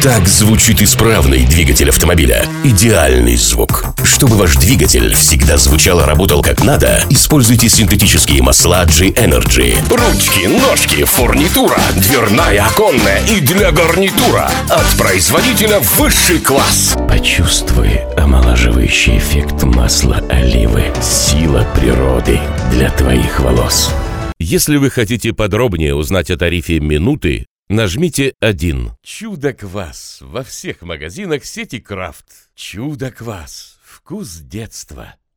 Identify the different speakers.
Speaker 1: Так звучит исправный двигатель автомобиля. Идеальный звук. Чтобы ваш двигатель всегда звучал и работал как надо, используйте синтетические масла G-Energy. Ручки, ножки, фурнитура, дверная, оконная и для гарнитура. От производителя высший класс. Почувствуй омолаживающий эффект масла оливы. Сила природы для твоих волос.
Speaker 2: Если вы хотите подробнее узнать о тарифе минуты, нажмите 1. Чудо-квас во всех магазинах сети Крафт. Чудо-квас. Вкус детства.